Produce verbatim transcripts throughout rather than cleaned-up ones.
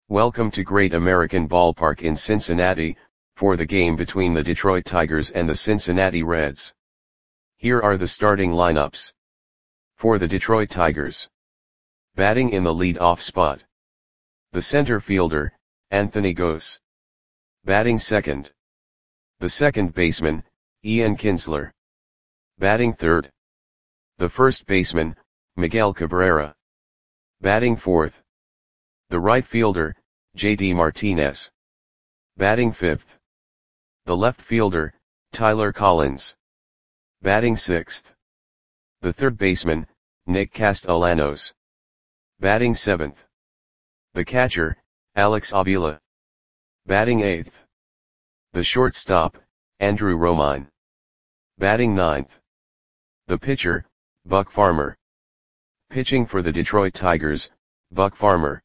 Welcome to Great American Ballpark in Cincinnati, for the game between the Detroit Tigers and the Cincinnati Reds. Here are the starting lineups. For the Detroit Tigers. Batting in the lead-off spot. The center fielder, Anthony Gose. Batting second. The second baseman, Ian Kinsler. Batting third. The first baseman, Miguel Cabrera. Batting fourth. The right fielder, J D Martinez. Batting fifth. The left fielder, Tyler Collins. Batting sixth. The third baseman, Nick Castellanos. Batting seventh. The catcher, Alex Avila. Batting eighth. The shortstop, Andrew Romine. Batting ninth. The pitcher, Buck Farmer. Pitching for the Detroit Tigers, Buck Farmer.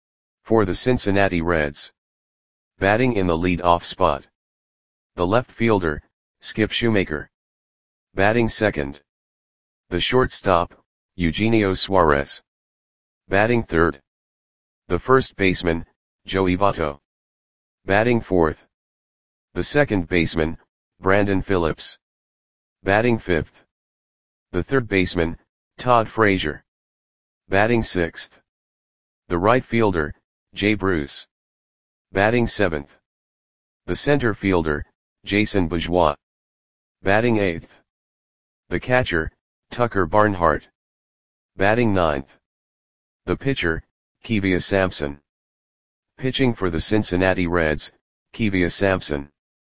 For the Cincinnati Reds. Batting in the lead-off spot. The left fielder, Skip Shoemaker. Batting second. The shortstop, Eugenio Suarez. Batting third. The first baseman, Joey Votto. Batting fourth. The second baseman, Brandon Phillips. Batting fifth. The third baseman, Todd Frazier. Batting sixth. The right fielder, Jay Bruce. Batting seventh. The center fielder, Jason Bourgeois. Batting eighth. The catcher, Tucker Barnhart. Batting ninth. The pitcher, Kevia Sampson. Pitching for the Cincinnati Reds, Kevia Sampson.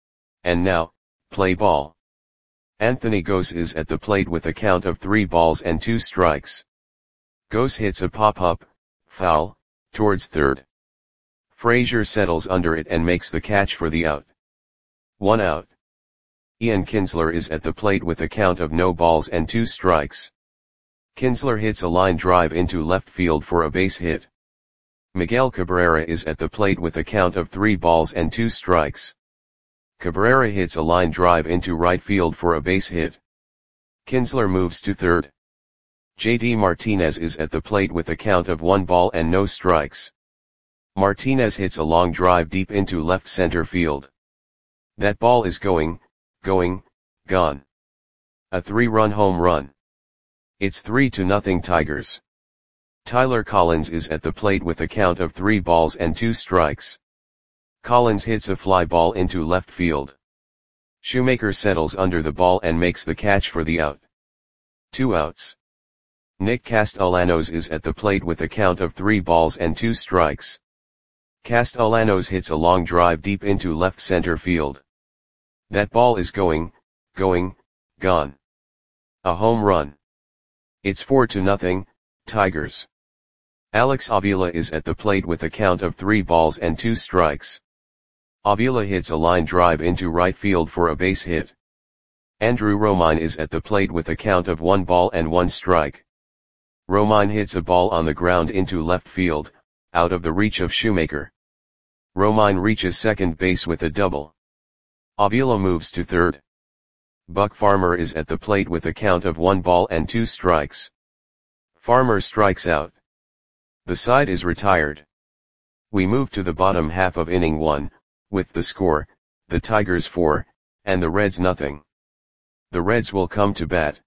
And now, play ball. Anthony Gose is at the plate with a count of three balls and two strikes. Gose hits a pop-up, foul, towards third. Frazier settles under it and makes the catch for the out. One out. Ian Kinsler is at the plate with a count of no balls and two strikes. Kinsler hits a line drive into left field for a base hit. Miguel Cabrera is at the plate with a count of three balls and two strikes. Cabrera hits a line drive into right field for a base hit. Kinsler moves to third. J D Martinez is at the plate with a count of one ball and no strikes. Martinez hits a long drive deep into left center field. That ball is going, going, gone. A three-run home run. It's three to nothing Tigers. Tyler Collins is at the plate with a count of three balls and two strikes. Collins hits a fly ball into left field. Shoemaker settles under the ball and makes the catch for the out. Two outs. Nick Castellanos is at the plate with a count of three balls and two strikes. Castellanos hits a long drive deep into left center field. That ball is going, going, gone. A home run. It's four to nothing, Tigers. Alex Avila is at the plate with a count of three balls and two strikes. Avila hits a line drive into right field for a base hit. Andrew Romine is at the plate with a count of one ball and one strike. Romine hits a ball on the ground into left field, out of the reach of Shoemaker. Romine reaches second base with a double. Avila moves to third. Buck Farmer is at the plate with a count of one ball and two strikes. Farmer strikes out. The side is retired. We move to the bottom half of inning one, with the score, the Tigers four, and the Reds nothing. The Reds will come to bat.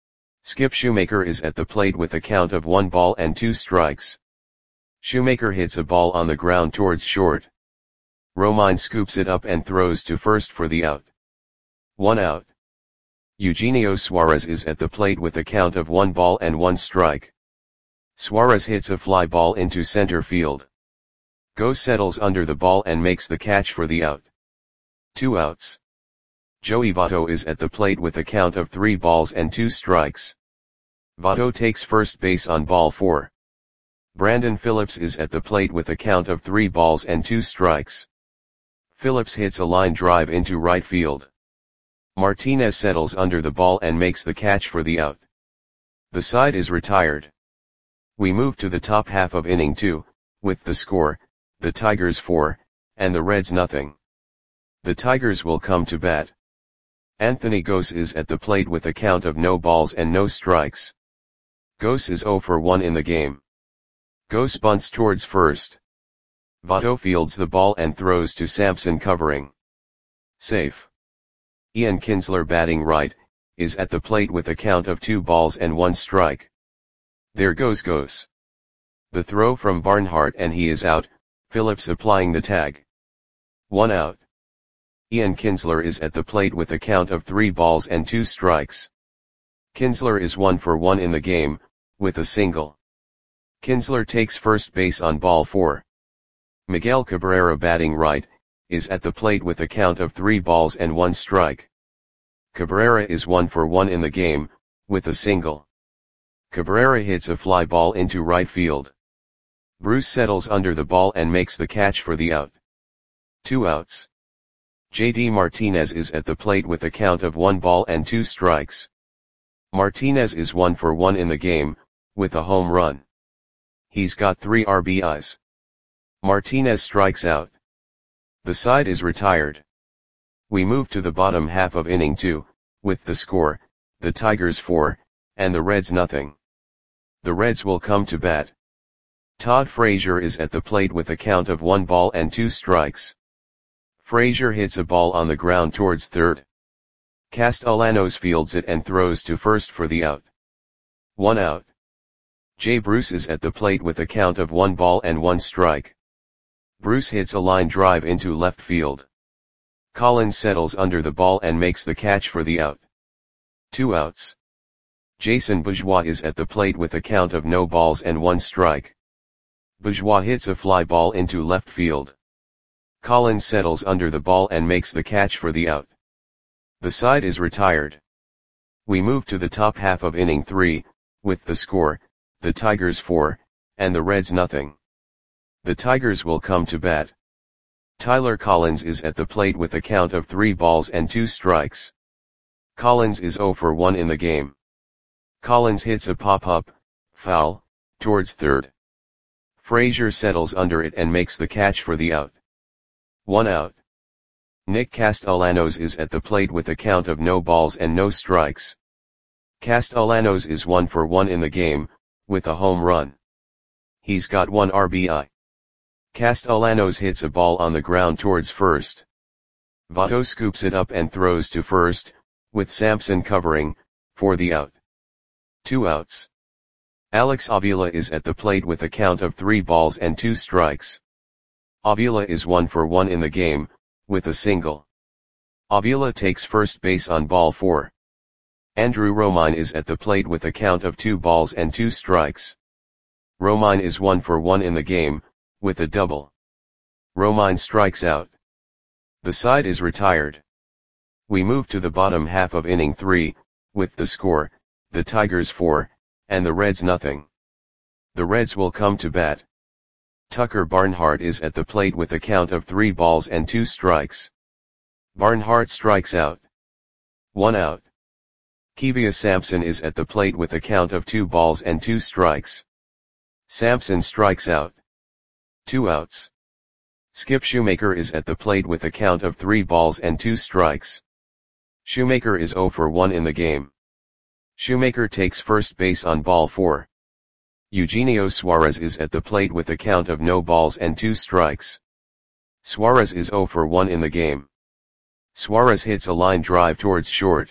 Skip Shoemaker is at the plate with a count of one ball and two strikes. Shoemaker hits a ball on the ground towards short. Romine scoops it up and throws to first for the out. One out. Eugenio Suarez is at the plate with a count of one ball and one strike. Suarez hits a fly ball into center field. Gose settles under the ball and makes the catch for the out. Two outs. Joey Votto is at the plate with a count of three balls and two strikes. Votto takes first base on ball four. Brandon Phillips is at the plate with a count of three balls and two strikes. Phillips hits a line drive into right field. Martinez settles under the ball and makes the catch for the out. The side is retired. We move to the top half of inning two, with the score, the Tigers four, and the Reds nothing. The Tigers will come to bat. Anthony Gose is at the plate with a count of no balls and no strikes. Gose is zero for one in the game. Gose bunts towards first. Votto fields the ball and throws to Sampson covering. Safe. Ian Kinsler batting right, is at the plate with a count of two balls and one strike. There goes Gose. The throw from Barnhart and he is out, Phillips applying the tag. One out. Ian Kinsler is at the plate with a count of three balls and two strikes. Kinsler is one for one in the game, with a single. Kinsler takes first base on ball four. Miguel Cabrera batting right, is at the plate with a count of three balls and one strike. Cabrera is one for one in the game, with a single. Cabrera hits a fly ball into right field. Bruce settles under the ball and makes the catch for the out. Two outs. J D Martinez is at the plate with a count of one ball and two strikes. Martinez is one for one in the game, with a home run. He's got three R B Is. Martinez strikes out. The side is retired. We move to the bottom half of inning two, with the score, the Tigers four, and the Reds nothing. The Reds will come to bat. Todd Frazier is at the plate with a count of one ball and two strikes. Frazier hits a ball on the ground towards third. Castellanos fields it and throws to first for the out. One out. Jay Bruce is at the plate with a count of one ball and one strike. Bruce hits a line drive into left field. Collins settles under the ball and makes the catch for the out. Two outs. Jason Bourgeois is at the plate with a count of no balls and one strike. Bourgeois hits a fly ball into left field. Collins settles under the ball and makes the catch for the out. The side is retired. We move to the top half of inning three, with the score, the Tigers four, and the Reds nothing. The Tigers will come to bat. Tyler Collins is at the plate with a count of three balls and two strikes. Collins is zero for one in the game. Collins hits a pop-up, foul, towards third. Frazier settles under it and makes the catch for the out. One out. Nick Castellanos is at the plate with a count of no balls and no strikes. Castellanos is one for one in the game, with a home run. He's got one R B I. Castellanos hits a ball on the ground towards first. Votto scoops it up and throws to first, with Sampson covering, for the out. Two outs. Alex Avila is at the plate with a count of three balls and two strikes. Avila is one for one in the game, with a single. Avila takes first base on ball four. Andrew Romine is at the plate with a count of two balls and two strikes. Romine is one for one in the game, with a double. Romine strikes out. The side is retired. We move to the bottom half of inning three, with the score, the Tigers four, and the Reds nothing. The Reds will come to bat. Tucker Barnhart is at the plate with a count of three balls and two strikes. Barnhart strikes out. One out. Kevia Sampson is at the plate with a count of two balls and two strikes. Sampson strikes out. Two outs. Skip Shoemaker is at the plate with a count of three balls and two strikes. Shoemaker is zero for one in the game. Shoemaker takes first base on ball four. Eugenio Suarez is at the plate with a count of no balls and two strikes. Suarez is zero for one in the game. Suarez hits a line drive towards short.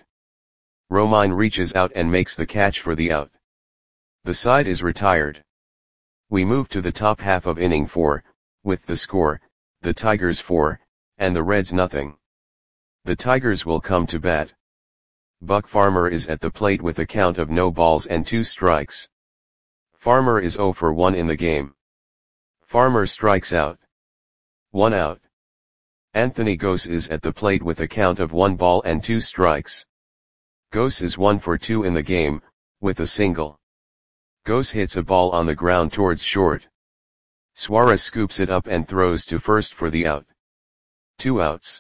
Romine reaches out and makes the catch for the out. The side is retired. We move to the top half of inning four, with the score, the Tigers four, and the Reds nothing. The Tigers will come to bat. Buck Farmer is at the plate with a count of no balls and two strikes. Farmer is zero for one in the game. Farmer strikes out. One out. Anthony Gose is at the plate with a count of one ball and two strikes. Gose is one for two in the game, with a single. Gose hits a ball on the ground towards short. Suarez scoops it up and throws to first for the out. Two outs.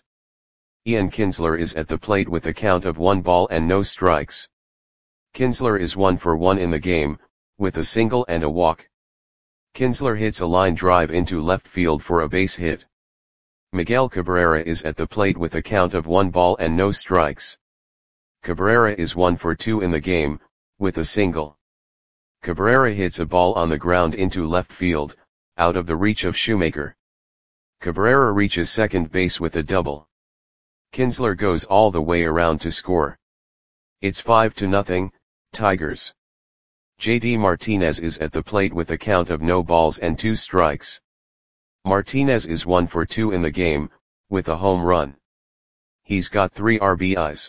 Ian Kinsler is at the plate with a count of one ball and no strikes. Kinsler is one for one in the game, with a single and a walk. Kinsler hits a line drive into left field for a base hit. Miguel Cabrera is at the plate with a count of one ball and no strikes. Cabrera is one for two in the game, with a single. Cabrera hits a ball on the ground into left field, out of the reach of Shoemaker. Cabrera reaches second base with a double. Kinsler goes all the way around to score. It's five to nothing, Tigers. J D Martinez is at the plate with a count of no balls and two strikes. Martinez is one for two in the game, with a home run. He's got three R B Is.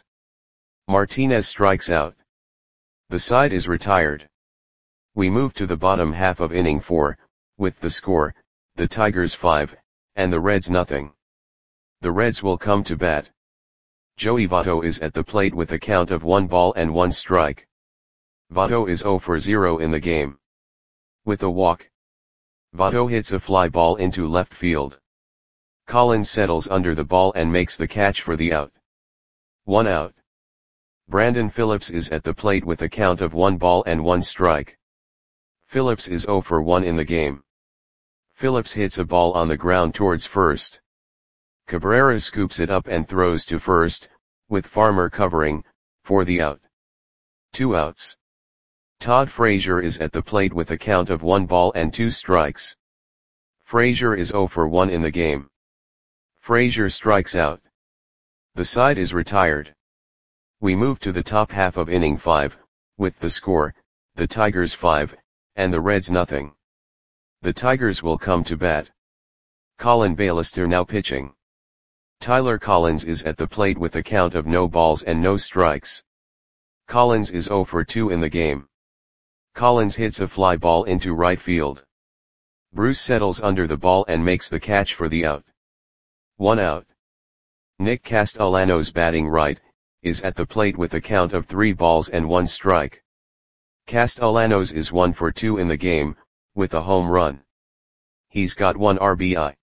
Martinez strikes out. The side is retired. We move to the bottom half of inning four, with the score, the Tigers five, and the Reds nothing. The Reds will come to bat. Joey Votto is at the plate with a count of one ball and one strike. Votto is zero for zero in the game. With a walk, Votto hits a fly ball into left field. Collins settles under the ball and makes the catch for the out. One out. Brandon Phillips is at the plate with a count of one ball and one strike. Phillips is zero for one in the game. Phillips hits a ball on the ground towards first. Cabrera scoops it up and throws to first, with Farmer covering, for the out. Two outs. Todd Frazier is at the plate with a count of one ball and two strikes. Frazier is zero for one in the game. Frazier strikes out. The side is retired. We move to the top half of inning five, with the score, the Tigers five, and the Reds nothing. The Tigers will come to bat. Colin Bailister now pitching. Tyler Collins is at the plate with a count of no balls and no strikes. Collins is zero for two in the game. Collins hits a fly ball into right field. Bruce settles under the ball and makes the catch for the out. One out. Nick Castellanos batting right, is at the plate with a count of three balls and one strike. Castellanos is one for two in the game, with a home run. He's got one R B I.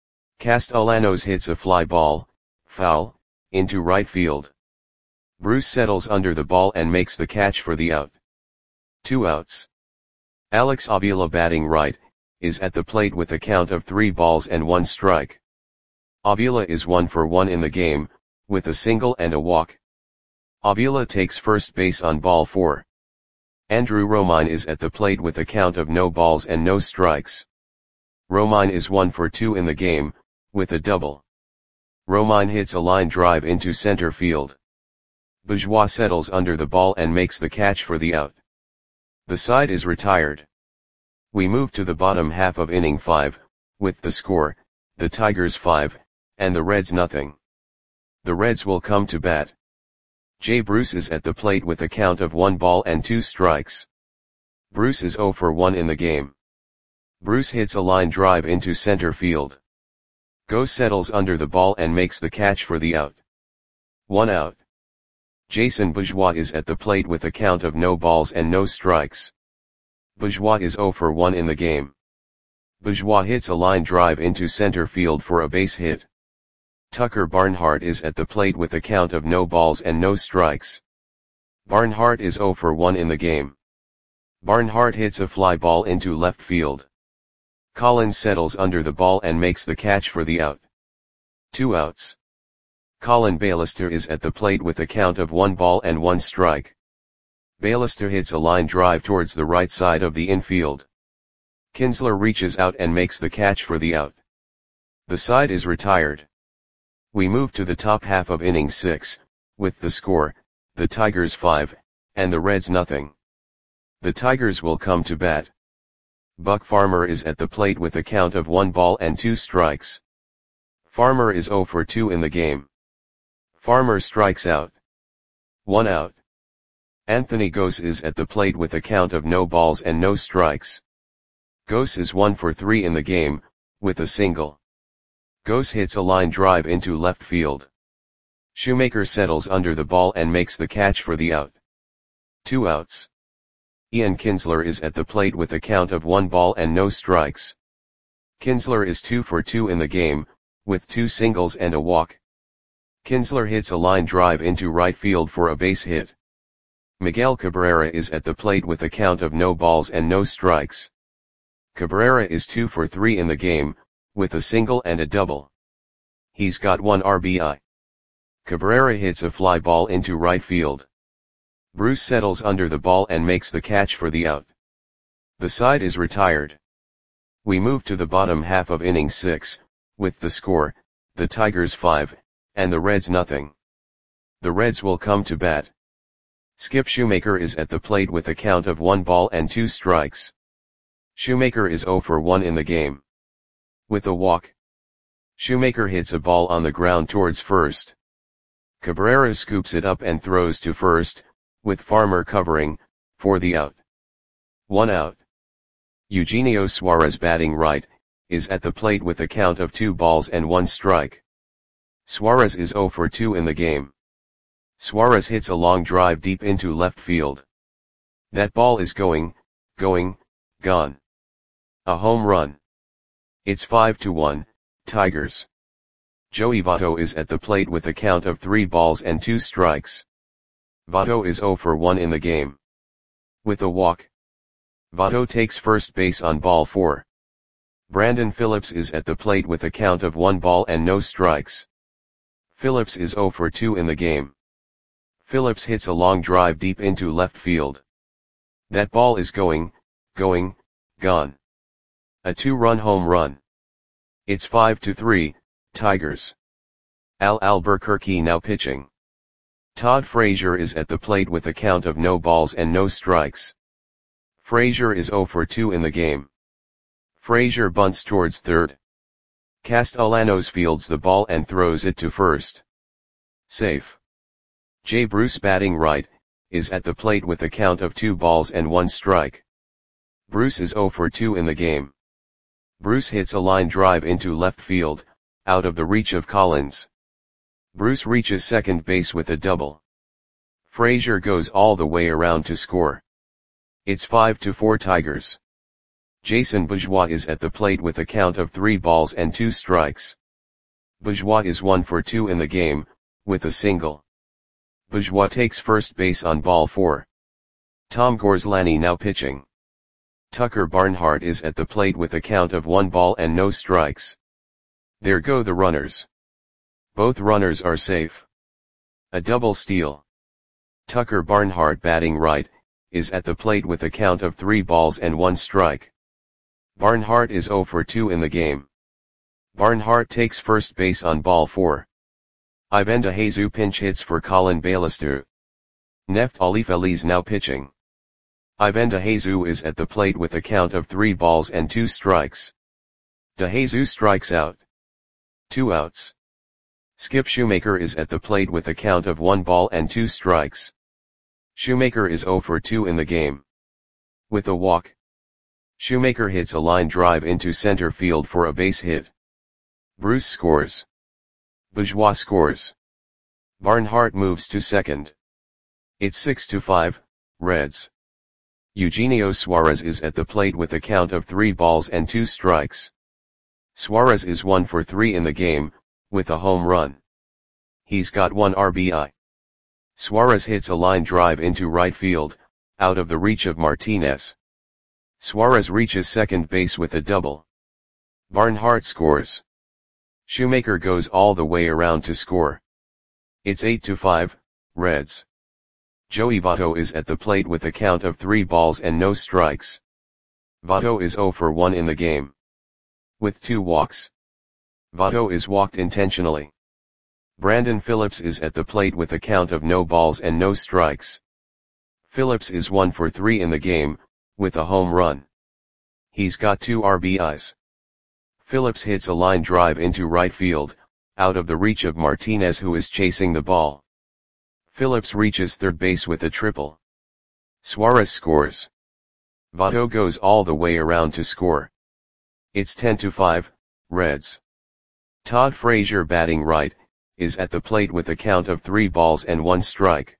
Castellanos hits a fly ball, foul, into right field. Bruce settles under the ball and makes the catch for the out. Two outs. Alex Avila batting right, is at the plate with a count of three balls and one strike. Avila is one for one in the game, with a single and a walk. Avila takes first base on ball four. Andrew Romine is at the plate with a count of no balls and no strikes. Romine is one for two in the game, with a double. Romine hits a line drive into center field. Bourgeois settles under the ball and makes the catch for the out. The side is retired. We move to the bottom half of inning five, with the score, the Tigers five, and the Reds nothing. The Reds will come to bat. Jay Bruce is at the plate with a count of one ball and two strikes. Bruce is zero for one in the game. Bruce hits a line drive into center field. Go settles under the ball and makes the catch for the out. One out. Jason Bourgeois is at the plate with a count of no balls and no strikes. Bourgeois is zero for one in the game. Bourgeois hits a line drive into center field for a base hit. Tucker Barnhart is at the plate with a count of no balls and no strikes. Barnhart is zero for one in the game. Barnhart hits a fly ball into left field. Collins settles under the ball and makes the catch for the out. Two outs. Colin Bailister is at the plate with a count of one ball and one strike. Bailister hits a line drive towards the right side of the infield. Kinsler reaches out and makes the catch for the out. The side is retired. We move to the top half of inning six, with the score, the Tigers five, and the Reds nothing. The Tigers will come to bat. Buck Farmer is at the plate with a count of one ball and two strikes. Farmer is zero for two in the game. Farmer strikes out. One out. Anthony Gose is at the plate with a count of no balls and no strikes. Gose is one for three in the game, with a single. Gose hits a line drive into left field. Shoemaker settles under the ball and makes the catch for the out. Two outs. Ian Kinsler is at the plate with a count of one ball and no strikes. Kinsler is two for two in the game, with two singles and a walk. Kinsler hits a line drive into right field for a base hit. Miguel Cabrera is at the plate with a count of no balls and no strikes. Cabrera is two for three in the game, with a single and a double. He's got one R B I. Cabrera hits a fly ball into right field. Bruce settles under the ball and makes the catch for the out. The side is retired. We move to the bottom half of inning six, with the score, the Tigers five, and the Reds nothing. The Reds will come to bat. Skip Shoemaker is at the plate with a count of one ball and two strikes. Shoemaker is zero for one in the game. With a walk, Shoemaker hits a ball on the ground towards first. Cabrera scoops it up and throws to first, with Farmer covering, for the out. One out. Eugenio Suarez, batting right, is at the plate with a count of two balls and one strike. Suarez is zero for two in the game. Suarez hits a long drive deep into left field. That ball is going, going, gone. A home run. It's five to one, Tigers. Joey Votto is at the plate with a count of three balls and two strikes. Votto is zero for one in the game. With a walk, Votto takes first base on ball four. Brandon Phillips is at the plate with a count of one ball and no strikes. Phillips is zero for two in the game. Phillips hits a long drive deep into left field. That ball is going, going, gone. A two-run home run. It's five to three, Tigers. Al Albuquerque now pitching. Todd Frazier is at the plate with a count of no balls and no strikes. Frazier is zero for two in the game. Frazier bunts towards third. Castellanos fields the ball and throws it to first. Safe. Jay Bruce, batting right, is at the plate with a count of two balls and one strike. Bruce is zero for two in the game. Bruce hits a line drive into left field, out of the reach of Collins. Bruce reaches second base with a double. Frazier goes all the way around to score. It's five to four, Tigers. Jason Bourgeois is at the plate with a count of three balls and two strikes. Bourgeois is one for two in the game, with a single. Bourgeois takes first base on ball four. Tom Gorslani now pitching. Tucker Barnhart is at the plate with a count of one ball and no strikes. There go the runners. Both runners are safe. A double steal. Tucker Barnhart, batting right, is at the plate with a count of three balls and one strike. Barnhart is zero for two in the game. Barnhart takes first base on ball four. Ivan DeJesus pinch hits for Colin Baillister. Neftali Feliz now pitching. Ivan DeJesus is at the plate with a count of three balls and two strikes. DeJesus strikes out. Two outs. Skip Shoemaker is at the plate with a count of one ball and two strikes. Shoemaker is zero for two in the game. With a walk, Shoemaker hits a line drive into center field for a base hit. Bruce scores. Bourgeois scores. Barnhart moves to second. It's six to five, Reds. Eugenio Suarez is at the plate with a count of three balls and two strikes. Suarez is one for three in the game, with a home run. He's got one R B I. Suarez hits a line drive into right field, out of the reach of Martinez. Suarez reaches second base with a double. Barnhart scores. Shoemaker goes all the way around to score. It's eight to five, Reds. Joey Votto is at the plate with a count of three balls and no strikes. Votto is zero for one in the game. With two walks. Votto is walked intentionally. Brandon Phillips is at the plate with a count of no balls and no strikes. Phillips is one for three in the game, with a home run. He's got two R B Is. Phillips hits a line drive into right field, out of the reach of Martinez, who is chasing the ball. Phillips reaches third base with a triple. Suarez scores. Votto goes all the way around to score. It's ten to five, Reds. Todd Frazier, batting right, is at the plate with a count of three balls and one strike.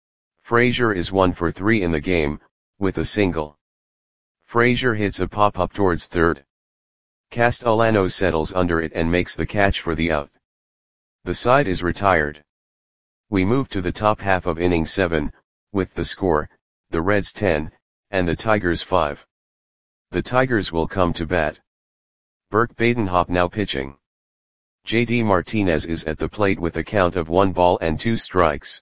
Frazier is one for three in the game, with a single. Frazier hits a pop-up towards third. Castellanos settles under it and makes the catch for the out. The side is retired. We move to the top half of inning seven, with the score, the Reds ten, and the Tigers five. The Tigers will come to bat. Burke Badenhop now pitching. J D Martinez is at the plate with a count of one ball and two strikes.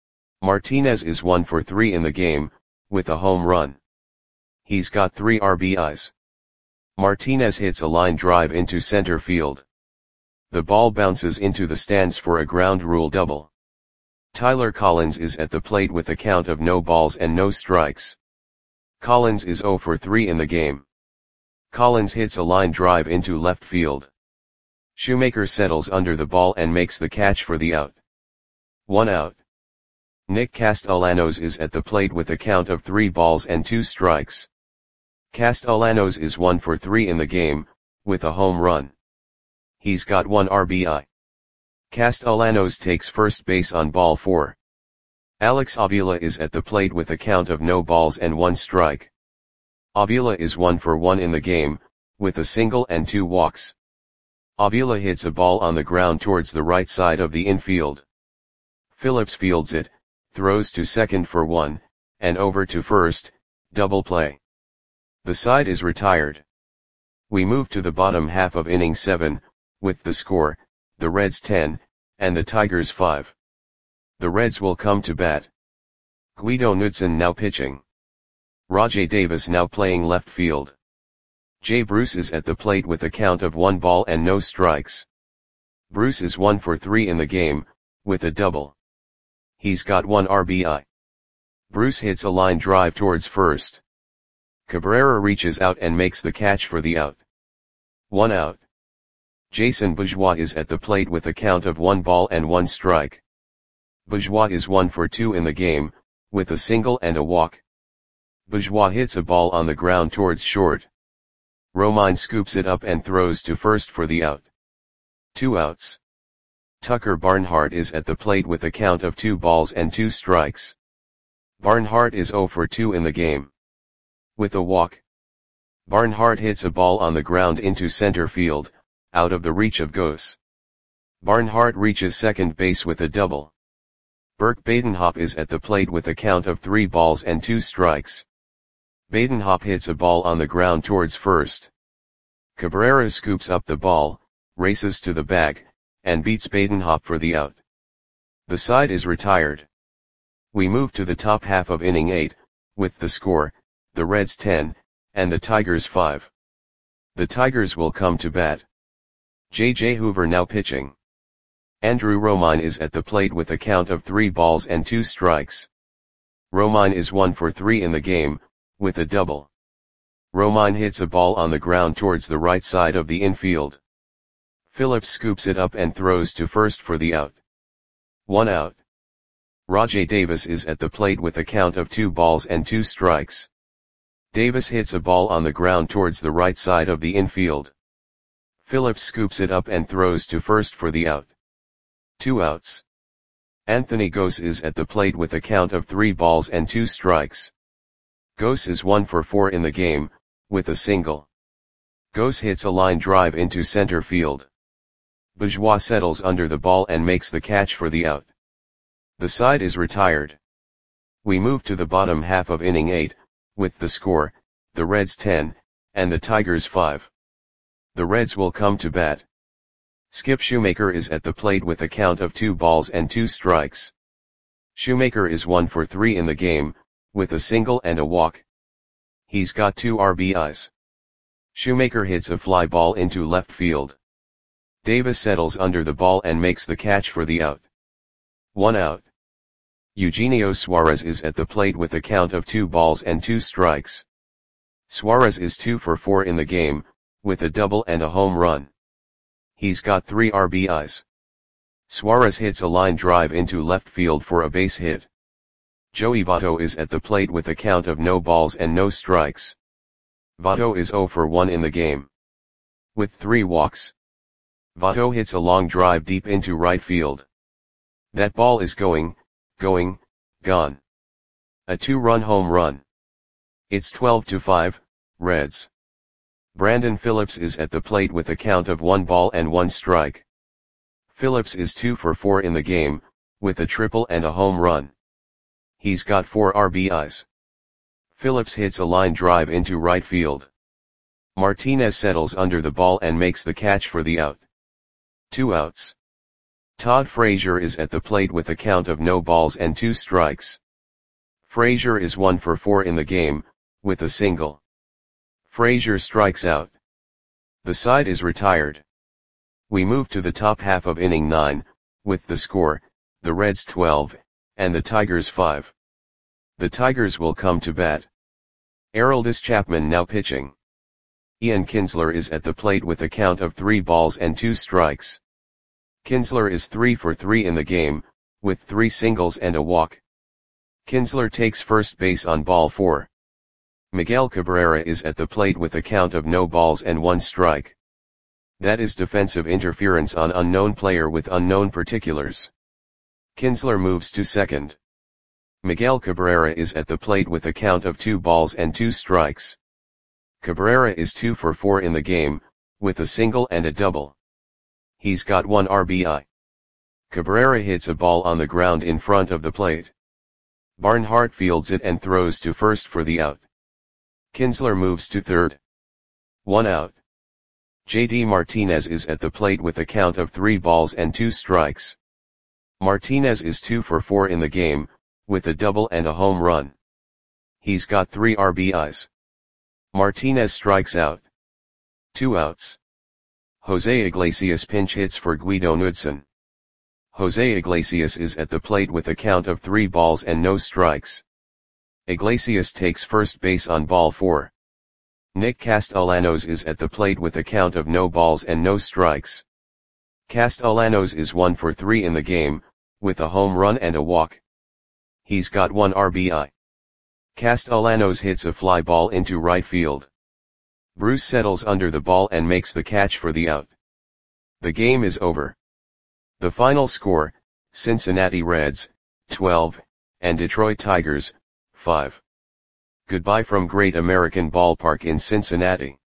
Martinez is one for three in the game, with a home run. He's got three R B Is. Martinez hits a line drive into center field. The ball bounces into the stands for a ground rule double. Tyler Collins is at the plate with a count of no balls and no strikes. Collins is zero for three in the game. Collins hits a line drive into left field. Shoemaker settles under the ball and makes the catch for the out. One out. Nick Castellanos is at the plate with a count of three balls and two strikes. Castellanos is one for three in the game, with a home run. He's got one R B I. Castellanos takes first base on ball four. Alex Avila is at the plate with a count of no balls and one strike. Avila is one for one in the game, with a single and two walks. Avila hits a ball on the ground towards the right side of the infield. Phillips fields it, throws to second for one, and over to first, double play. The side is retired. We move to the bottom half of inning seven, with the score, the Reds ten, and the Tigers five. The Reds will come to bat. Guido Knudsen now pitching. Rajai Davis now playing left field. Jay Bruce is at the plate with a count of one ball and no strikes. Bruce is one for three in the game, with a double. He's got one R B I. Bruce hits a line drive towards first. Cabrera reaches out and makes the catch for the out. One out. Jason Bourgeois is at the plate with a count of one ball and one strike. Bourgeois is one for two in the game, with a single and a walk. Bourgeois hits a ball on the ground towards short. Romine scoops it up and throws to first for the out. Two outs. Tucker Barnhart is at the plate with a count of two balls and two strikes. Barnhart is zero for two in the game. With a walk. Barnhart hits a ball on the ground into center field, out of the reach of Gose. Barnhart reaches second base with a double. Burke Badenhop is at the plate with a count of three balls and two strikes. Badenhop hits a ball on the ground towards first. Cabrera scoops up the ball, races to the bag, and beats Badenhop for the out. The side is retired. We move to the top half of inning eight, with the score, the Reds ten, and the Tigers five. The Tigers will come to bat. J J Hoover now pitching. Andrew Romine is at the plate with a count of three balls and two strikes. Romine is one for three in the game, with a double. Romine hits a ball on the ground towards the right side of the infield. Phillips scoops it up and throws to first for the out. One out. Rajai Davis is at the plate with a count of two balls and two strikes. Davis hits a ball on the ground towards the right side of the infield. Phillips scoops it up and throws to first for the out. Two outs. Anthony Gose is at the plate with a count of three balls and two strikes. Gose is one for four in the game, with a single. Gose hits a line drive into center field. Bourgeois settles under the ball and makes the catch for the out. The side is retired. We move to the bottom half of inning eight, with the score, the Reds ten, and the Tigers five. The Reds will come to bat. Skip Shoemaker is at the plate with a count of two balls and two strikes. Shoemaker is one for three in the game, with a single and a walk. He's got two R B Is. Shoemaker hits a fly ball into left field. Davis settles under the ball and makes the catch for the out. One out. Eugenio Suarez is at the plate with a count of two balls and two strikes. Suarez is two for four in the game, with a double and a home run. He's got three R B Is. Suarez hits a line drive into left field for a base hit. Joey Votto is at the plate with a count of no balls and no strikes. Votto is zero for one in the game. With three walks. Votto hits a long drive deep into right field. That ball is going, going, gone. A two-run home run. It's twelve to five, Reds. Brandon Phillips is at the plate with a count of one ball and one strike. Phillips is two for four in the game, with a triple and a home run. He's got four R B Is. Phillips hits a line drive into right field. Martinez settles under the ball and makes the catch for the out. Two outs. Todd Frazier is at the plate with a count of no balls and two strikes. Frazier is one for four in the game, with a single. Frazier strikes out. The side is retired. We move to the top half of inning nine, with the score, the Reds twelve, and the Tigers five. The Tigers will come to bat. Aroldis Chapman now pitching. Ian Kinsler is at the plate with a count of three balls and two strikes. Kinsler is three for three in the game, with three singles and a walk. Kinsler takes first base on ball four. Miguel Cabrera is at the plate with a count of no balls and one strike. That is defensive interference on unknown player with unknown particulars. Kinsler moves to second. Miguel Cabrera is at the plate with a count of two balls and two strikes. Cabrera is two for four in the game, with a single and a double. He's got one R B I. Cabrera hits a ball on the ground in front of the plate. Barnhart fields it and throws to first for the out. Kinsler moves to third. One out. J D Martinez is at the plate with a count of three balls and two strikes. Martinez is two for four in the game, with a double and a home run. He's got three R B Is. Martinez strikes out. Two outs. Jose Iglesias pinch hits for Guido Knudsen. Jose Iglesias is at the plate with a count of three balls and no strikes. Iglesias takes first base on ball four. Nick Castellanos is at the plate with a count of no balls and no strikes. Castellanos is one for three in the game, with a home run and a walk. He's got one R B I. Castellanos hits a fly ball into right field. Bruce settles under the ball and makes the catch for the out. The game is over. The final score, Cincinnati Reds, twelve, and Detroit Tigers, five. Goodbye from Great American Ballpark in Cincinnati.